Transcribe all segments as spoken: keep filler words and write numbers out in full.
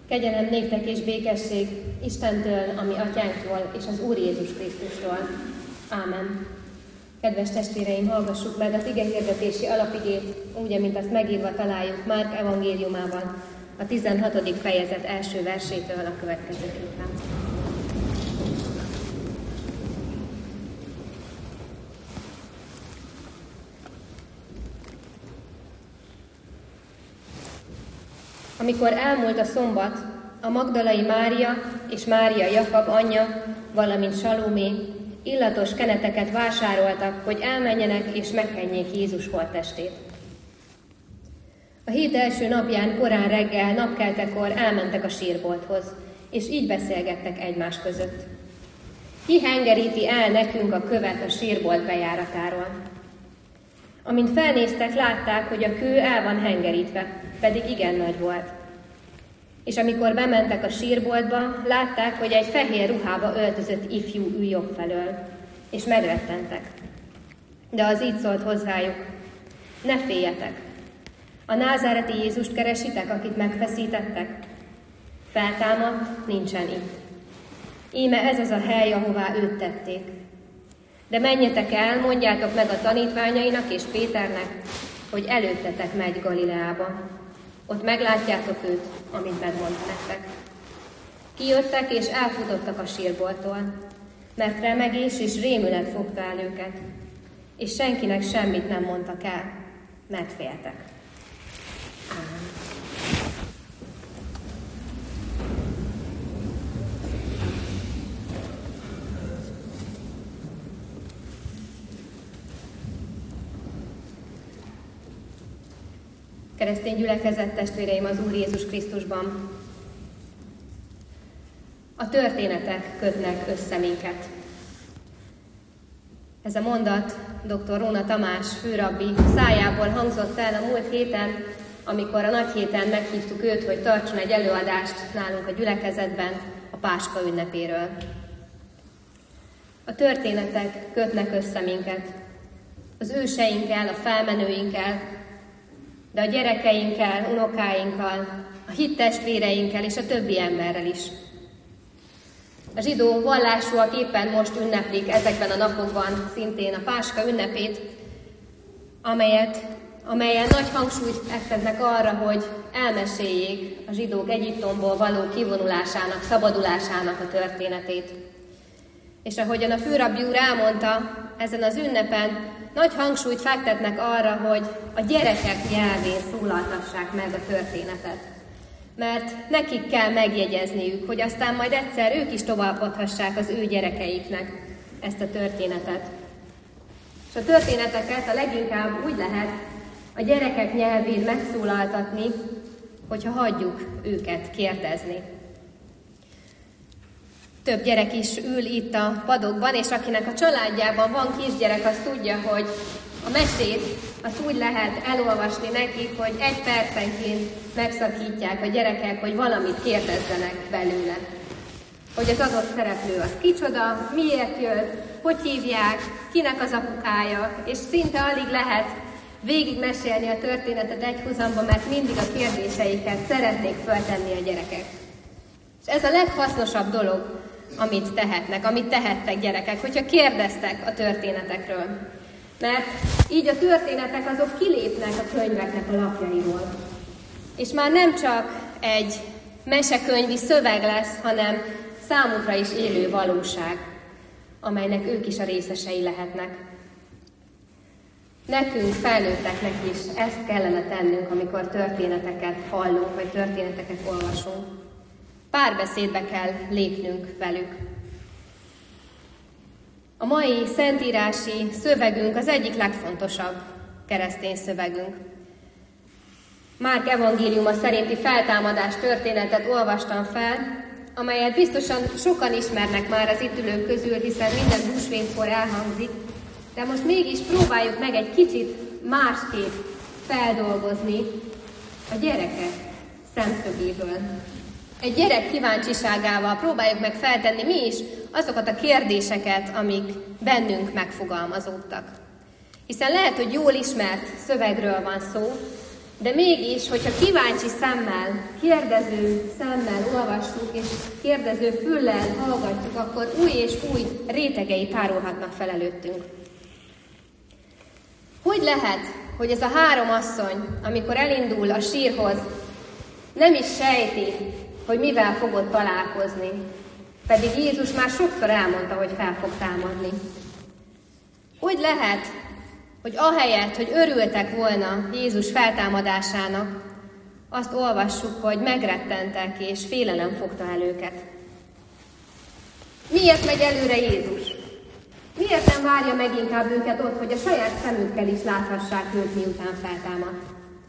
Kegyelem néktek és békesség Istentől, ami Atyánktól és az Úr Jézus Krisztustól. Ámen. Kedves testvéreim, hallgassuk meg az igehirdetési alapigét, úgy, mint azt megírva találjuk Márk evangéliumában, a tizenhatodik fejezet első versétől a következőképpen. Amikor elmúlt a szombat, a magdalai Mária és Mária Jakab anyja, valamint Salomé illatos keneteket vásároltak, hogy elmenjenek és megkenjék Jézus holttestét. A hét első napján korán reggel, napkeltekor elmentek a sírbolthoz, és így beszélgettek egymás között. Ki hengeríti el nekünk a követ a sírbolt bejáratáról? Amint felnéztek, látták, hogy a kő el van hengerítve, pedig igen nagy volt. És amikor bementek a sírboltba, látták, hogy egy fehér ruhába öltözött ifjú ül jobb felől, és megrettentek. De az így szólt hozzájuk: ne féljetek! A názáreti Jézust keresitek, akit megfeszítettek? Feltámadt, nincsen itt. Íme ez az a hely, ahová őt tették. De menjetek el, mondjátok meg a tanítványainak és Péternek, hogy előttetek megy Galileába. Ott meglátjátok őt, amit megmondta nektek. Kijöttek és elfutottak a sírbolttól, mert remegés és rémület fogta el őket, és senkinek semmit nem mondtak el, mert féltek. Ámen. Keresztény gyülekezet, testvéreim az Úr Jézus Krisztusban! A történetek kötnek össze minket. Ez a mondat dr. Róna Tamás főrabbi szájából hangzott el a múlt héten, amikor a nagy héten meghívtuk őt, hogy tartson egy előadást nálunk a gyülekezetben a Páska ünnepéről. A történetek kötnek össze minket. Az őseinkkel, a felmenőinkkel, de a gyerekeinkkel, unokáinkkal, a hittestvéreinkkel és a többi emberrel is. A zsidó vallásúak éppen most ünneplik ezekben a napokban szintén a Páska ünnepét, amelyet, amelyen nagy hangsúlyt fektetnek arra, hogy elmeséljék a zsidók Egyiptomból való kivonulásának, szabadulásának a történetét. És ahogyan a főrabbi úr elmondta, ezen az ünnepen nagy hangsúlyt fektetnek arra, hogy a gyerekek nyelvén szólaltassák meg a történetet. Mert nekik kell megjegyezniük, hogy aztán majd egyszer ők is továbbadhassák az ő gyerekeiknek ezt a történetet. És a történeteket a leginkább úgy lehet a gyerekek nyelvén megszólaltatni, hogyha hagyjuk őket kérdezni. Több gyerek is ül itt a padokban, és akinek a családjában van kisgyerek, az tudja, hogy a mesét azt úgy lehet elolvasni nekik, hogy egy percenként megszakítják a gyerekek, hogy valamit kérdezzenek belőle. Hogy az adott szereplő az kicsoda, miért jött, hogy hívják, kinek az apukája, és szinte alig lehet végigmesélni a történetet egyhuzamban, mert mindig a kérdéseiket szeretnék föltenni a gyerekek. És ez a leghasznosabb dolog, amit tehetnek, amit tehettek gyerekek, hogyha kérdeztek a történetekről. Mert így a történetek azok kilépnek a könyveknek a lapjairól. És már nem csak egy mesekönyvi szöveg lesz, hanem számukra is élő valóság, amelynek ők is a részesei lehetnek. Nekünk, felnőtteknek is ezt kellene tennünk, amikor történeteket hallunk, vagy történeteket olvasunk. Párbeszédbe kell lépnünk velük. A mai szentírási szövegünk az egyik legfontosabb keresztény szövegünk. Márk evangéliuma szerinti feltámadás történetet olvastam fel, amelyet biztosan sokan ismernek már az itt ülők közül, hiszen minden húsvétkor elhangzik, de most mégis próbáljuk meg egy kicsit másképp feldolgozni a gyerekek szemszögéből. Egy gyerek kíváncsiságával próbáljuk meg feltenni mi is azokat a kérdéseket, amik bennünk megfogalmazódtak. Hiszen lehet, hogy jól ismert szövegről van szó, De mégis, hogyha kíváncsi szemmel, kérdező szemmel olvassuk, és kérdező füllel hallgatjuk, akkor új és új rétegei tárulhatnak fel előttünk. Hogy lehet, hogy ez a három asszony, amikor elindul a sírhoz, nem is sejti, hogy mivel fogod találkozni, pedig Jézus már sokszor elmondta, hogy fel fog támadni. Hogy lehet, hogy ahelyett, hogy örültek volna Jézus feltámadásának, azt olvassuk, hogy megrettentek és félelem fogta el őket. Miért megy előre Jézus? Miért nem várja meg inkább őket ott, hogy a saját szemükkel is láthassák őt, miután feltámadt?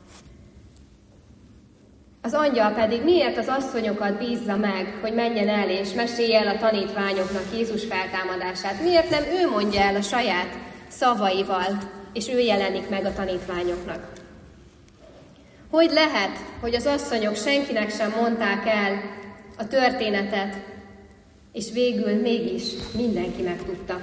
Az angyal pedig miért az asszonyokat bízza meg, hogy menjen el és mesélje el a tanítványoknak Jézus feltámadását? Miért nem ő mondja el a saját szavaival, és ő jelenik meg a tanítványoknak? Hogy lehet, hogy az asszonyok senkinek sem mondták el a történetet, és végül mégis mindenki megtudta?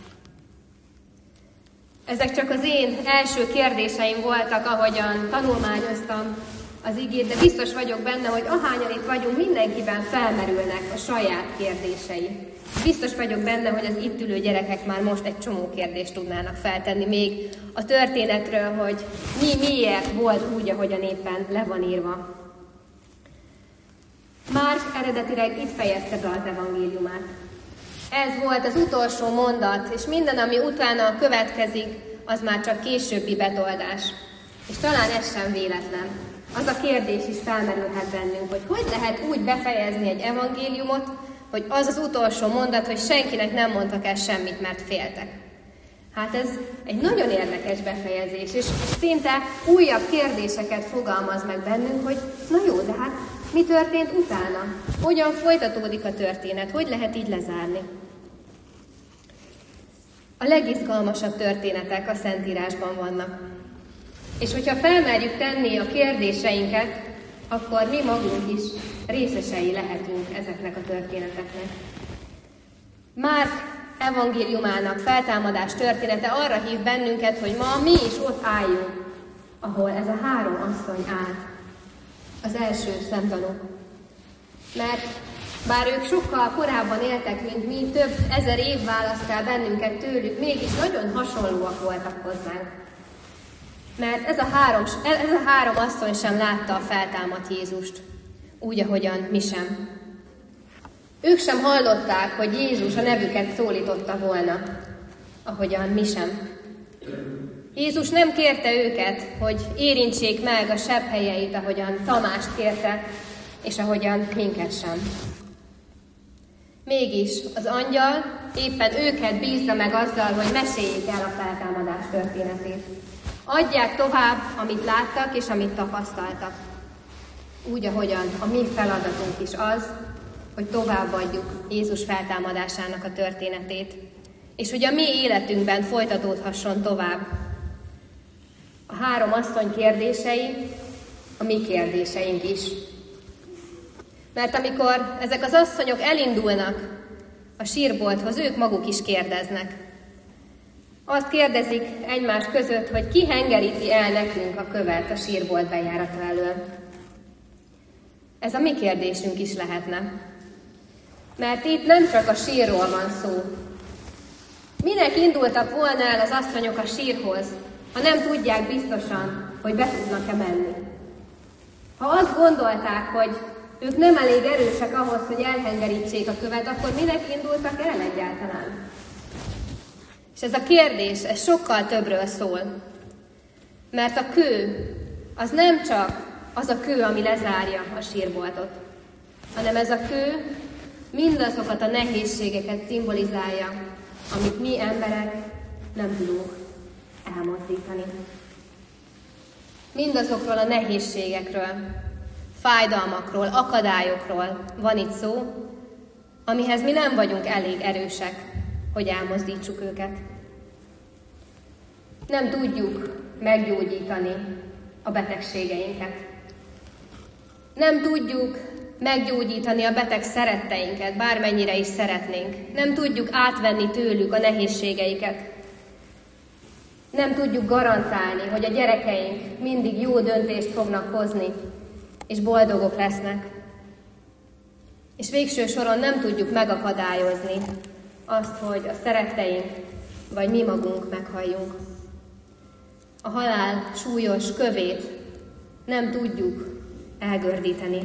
Ezek csak az én első kérdéseim voltak, ahogyan tanulmányoztam az igét, de biztos vagyok benne, hogy ahányan itt vagyunk, mindenkiben felmerülnek a saját kérdései. Biztos vagyok benne, hogy az itt ülő gyerekek már most egy csomó kérdést tudnának feltenni még a történetről, hogy mi miért volt úgy, ahogyan éppen le van írva. Márk eredetileg itt fejezte be az evangéliumát. Ez volt az utolsó mondat, és minden, ami utána következik, az már csak későbbi betoldás. És talán ez sem véletlen. Az a kérdés is felmerülhet bennünk, hogy hogy lehet úgy befejezni egy evangéliumot, hogy az az utolsó mondat, hogy senkinek nem mondtak el semmit, mert féltek. Hát ez egy nagyon érdekes befejezés, és szinte újabb kérdéseket fogalmaz meg bennünk, hogy na jó, de hát mi történt utána? Hogyan folytatódik a történet? Hogy lehet így lezárni? A legizgalmasabb történetek a Szentírásban vannak. És hogyha felmerjük tenni a kérdéseinket, akkor mi magunk is részesei lehetünk ezeknek a történeteknek. Márk evangéliumának feltámadás története arra hív bennünket, hogy ma mi is ott álljunk, ahol ez a három asszony állt, az első szemtanúk. Mert bár ők sokkal korábban éltek, mint mi, több ezer év választ el bennünket tőlük, mégis nagyon hasonlóak voltak hozzánk. Mert ez a, három, ez a három asszony sem látta a feltámadt Jézust, úgy, ahogyan mi sem. Ők sem hallották, hogy Jézus a nevüket szólította volna, ahogyan mi sem. Jézus nem kérte őket, hogy érintsék meg a sebhelyeit, ahogyan Tamást kérte, és ahogyan minket sem. Mégis az angyal éppen őket bízza meg azzal, hogy meséljék el a feltámadás történetét. Adják tovább, amit láttak és amit tapasztaltak. Úgy, ahogyan a mi feladatunk is az, hogy továbbadjuk Jézus feltámadásának a történetét, és hogy a mi életünkben folytatódhasson tovább. A három asszony kérdései a mi kérdéseink is. Mert amikor ezek az asszonyok elindulnak a sírbolthoz, ők maguk is kérdeznek. Azt kérdezik egymás között, hogy ki hengeríti el nekünk a követ a sírbolt bejárata elől. Ez a mi kérdésünk is lehetne. Mert itt nem csak a sírról van szó. Minek indultak volna el az asszonyok a sírhoz, ha nem tudják biztosan, hogy be tudnak-e menni? Ha azt gondolták, hogy ők nem elég erősek ahhoz, hogy elhengerítsék a követ, akkor minek indultak el egyáltalán? És ez a kérdés, ez sokkal többről szól. Mert a kő, az nem csak az a kő, ami lezárja a sírboltot, hanem ez a kő mindazokat a nehézségeket szimbolizálja, amit mi emberek nem tudunk elmozdítani. Mindazokról a nehézségekről, fájdalmakról, akadályokról van itt szó, amihez mi nem vagyunk elég erősek, hogy elmozdítsuk őket. Nem tudjuk meggyógyítani a betegségeinket. Nem tudjuk meggyógyítani a beteg szeretteinket, bármennyire is szeretnénk. Nem tudjuk átvenni tőlük a nehézségeiket. Nem tudjuk garantálni, hogy a gyerekeink mindig jó döntést fognak hozni, és boldogok lesznek. És végső soron nem tudjuk megakadályozni azt, hogy a szeretteink vagy mi magunk meghalljunk. A halál súlyos kövét nem tudjuk elgördíteni.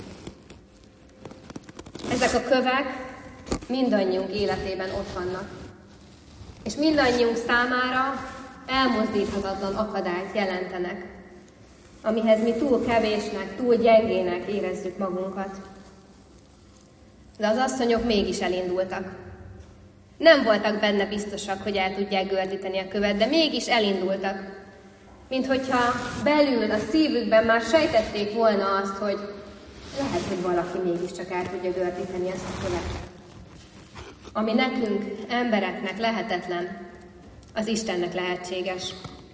Ezek a kövek mindannyiunk életében ott vannak, és mindannyiunk számára elmozdíthatatlan akadályt jelentenek, amihez mi túl kevésnek, túl gyengének érezzük magunkat. De az asszonyok mégis elindultak. Nem voltak benne biztosak, hogy el tudják gördíteni a követ, de mégis elindultak. Mint hogyha belül, a szívükben már sejtették volna azt, hogy lehet, hogy valaki mégiscsak el tudja gördíteni ezt a követ. Ami nekünk, embereknek lehetetlen, az Istennek lehetséges.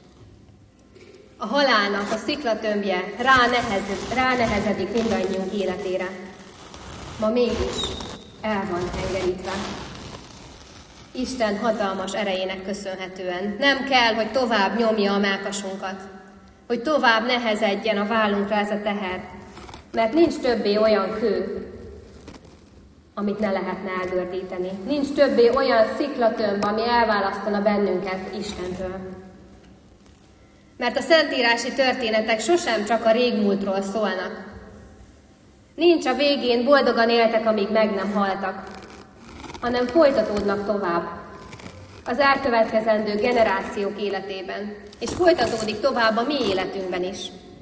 A halálnak a sziklatömbje ránehezed, ránehezedik mindannyiunk életére. Ma mégis el van hengerítve. Isten hatalmas erejének köszönhetően. Nem kell, hogy tovább nyomja a mellkasunkat, hogy tovább nehezedjen a vállunkra ez a teher, mert nincs többé olyan kő, amit ne lehetne elgördíteni. Nincs többé olyan sziklatömb, ami elválasztana bennünket Istentől. Mert a szentírási történetek sosem csak a régmúltról szólnak. Nincs a végén boldogan éltek, amíg meg nem haltak, hanem folytatódnak tovább az elkövetkezendő generációk életében, és folytatódik tovább a mi életünkben is.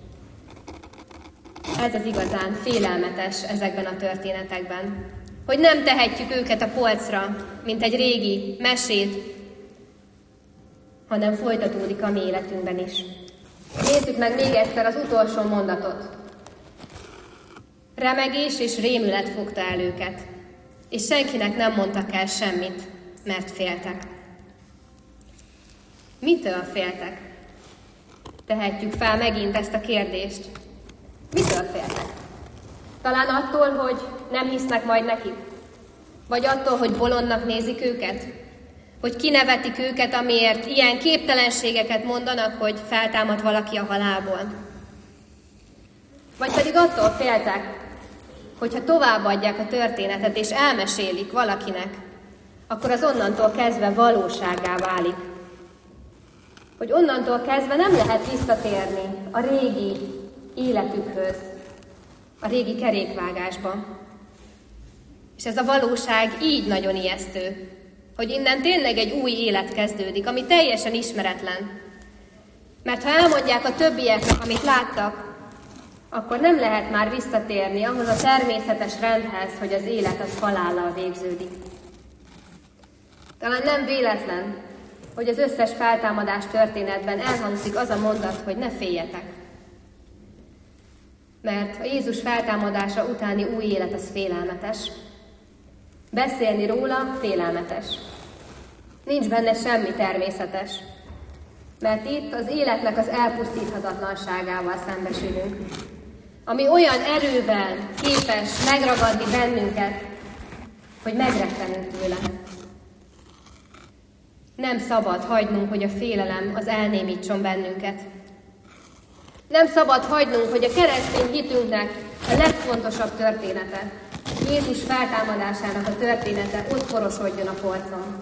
Ez az igazán félelmetes ezekben a történetekben, hogy nem tehetjük őket a polcra, mint egy régi mesét, hanem folytatódik a mi életünkben is. Nézzük meg még egyszer az utolsó mondatot. Remegés és rémület fogta el őket, és senkinek nem mondtak el semmit, mert féltek. Mitől féltek? Tehetjük fel megint ezt a kérdést. Mitől féltek? Talán attól, hogy nem hisznek majd nekik? Vagy attól, hogy bolondnak nézik őket? Hogy kinevetik őket, amiért ilyen képtelenségeket mondanak, hogy feltámad valaki a halálból? Vagy pedig attól féltek, hogyha továbbadják a történetet és elmesélik valakinek, akkor az onnantól kezdve valósággá válik. Hogy onnantól kezdve nem lehet visszatérni a régi életükhöz, a régi kerékvágásba. És ez a valóság így nagyon ijesztő, hogy innen tényleg egy új élet kezdődik, ami teljesen ismeretlen. Mert ha elmondják a többieknek, amit láttak, akkor nem lehet már visszatérni ahhoz a természetes rendhez, hogy az élet az halállal végződik. Talán nem véletlen, hogy az összes feltámadás történetben elhangzik az a mondat, hogy ne féljetek. Mert a Jézus feltámadása utáni új élet az félelmetes. Beszélni róla félelmetes. Nincs benne semmi természetes. Mert itt az életnek az elpusztíthatatlanságával szembesülünk, ami olyan erővel képes megragadni bennünket, hogy megrettenünk tőle. Nem szabad hagynunk, hogy a félelem az elnémítson bennünket. Nem szabad hagynunk, hogy a keresztény hitünknek a legfontosabb története, Jézus feltámadásának a története ott forosodjon a porcon.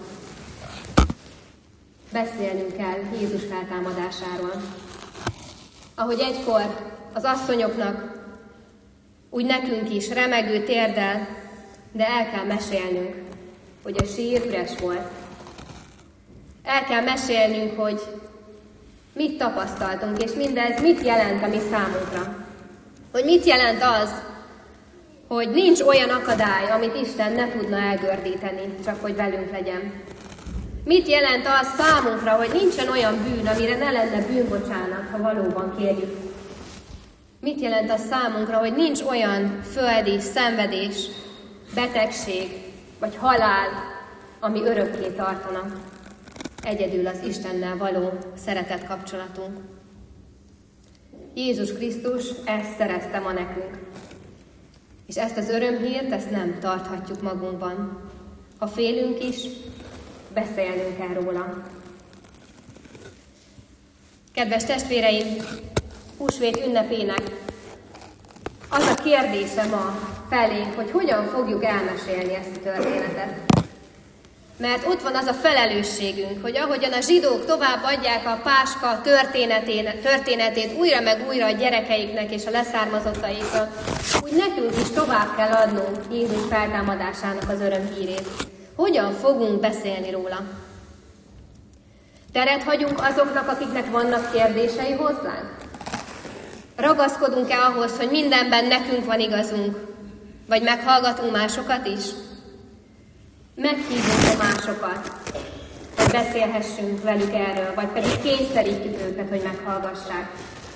Beszélnünk kell Jézus feltámadásáról. Ahogy egykor az asszonyoknak, úgy nekünk is remegő térdel, de el kell mesélnünk, hogy a sír üres volt. El kell mesélnünk, hogy mit tapasztaltunk, és mindez mit jelent a mi számunkra. Hogy mit jelent az, hogy nincs olyan akadály, amit Isten ne tudna elgördíteni, csak hogy velünk legyen. Mit jelent az számunkra, hogy nincsen olyan bűn, amire ne lenne bűnbocsánat, ha valóban kérjük? Mit jelent az számunkra, hogy nincs olyan földi szenvedés, betegség vagy halál, ami örökké tartana? Egyedül az Istennel való szeretet kapcsolatunk. Jézus Krisztus ezt szerezte ma nekünk. És ezt az örömhírt, ezt nem tarthatjuk magunkban. Ha félünk is, beszélnünk kell róla. Kedves testvéreim, húsvét ünnepének az a kérdése ma felénk, hogy hogyan fogjuk elmesélni ezt a történetet. Mert ott van az a felelősségünk, hogy ahogyan a zsidók tovább adják a Páska történetét újra meg újra a gyerekeiknek és a leszármazottaiknak, úgy nekünk is tovább kell adnunk Jézus feltámadásának az örömhírét. Hogyan fogunk beszélni róla? Teret hagyunk azoknak, akiknek vannak kérdései hozzánk? Ragaszkodunk-e ahhoz, hogy mindenben nekünk van igazunk? Vagy meghallgatunk másokat is? Meghívunk másokat, hogy beszélhessünk velük erről, vagy pedig kényszerítjük őket, hogy meghallgassák.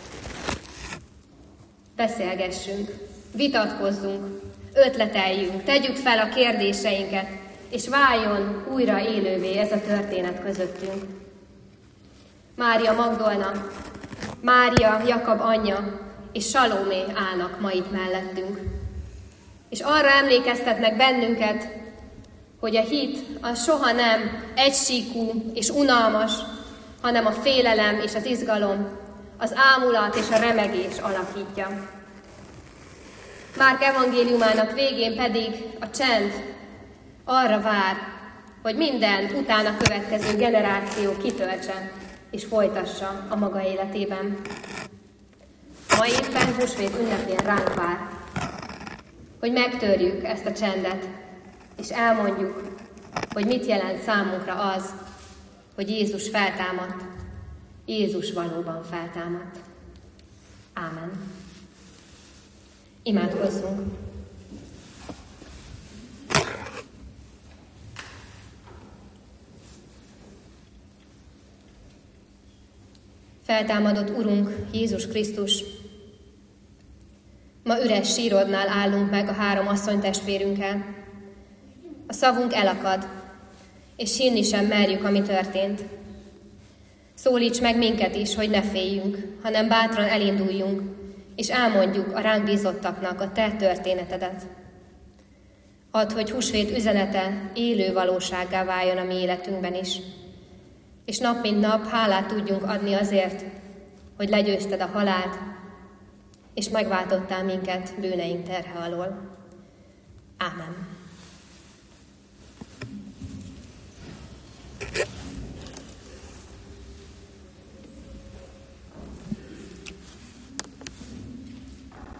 Beszélgessünk, vitatkozzunk, ötleteljünk, tegyük fel a kérdéseinket, és váljon újra élővé ez a történet közöttünk. Mária Magdolna, Mária Jakab anyja és Salomé állnak ma itt mellettünk. És arra emlékeztetnek bennünket, hogy a hit az soha nem egysíkú és unalmas, hanem a félelem és az izgalom, az ámulat és a remegés alakítja. Márk evangéliumának végén pedig a csend arra vár, hogy minden utána következő generáció kitöltse és folytassa a maga életében. Ma éppen húsvét ünnepén ránk vár, hogy megtörjük ezt a csendet, és elmondjuk, hogy mit jelent számunkra az, hogy Jézus feltámadt, Jézus valóban feltámadt. Ámen. Imádkozzunk. Feltámadott Urunk, Jézus Krisztus, ma üres sírodnál állunk meg a három asszonytestvérünkkel. A szavunk elakad, és hinni sem merjük, ami történt. Szólíts meg minket is, hogy ne féljünk, hanem bátran elinduljunk, és elmondjuk a ránk bízottaknak a te történetedet. Add, hogy húsvét üzenete élő valósággá váljon a mi életünkben is, és nap mint nap hálát tudjunk adni azért, hogy legyőzted a halált, és megváltottál minket bűneink terhe alól. Ámen.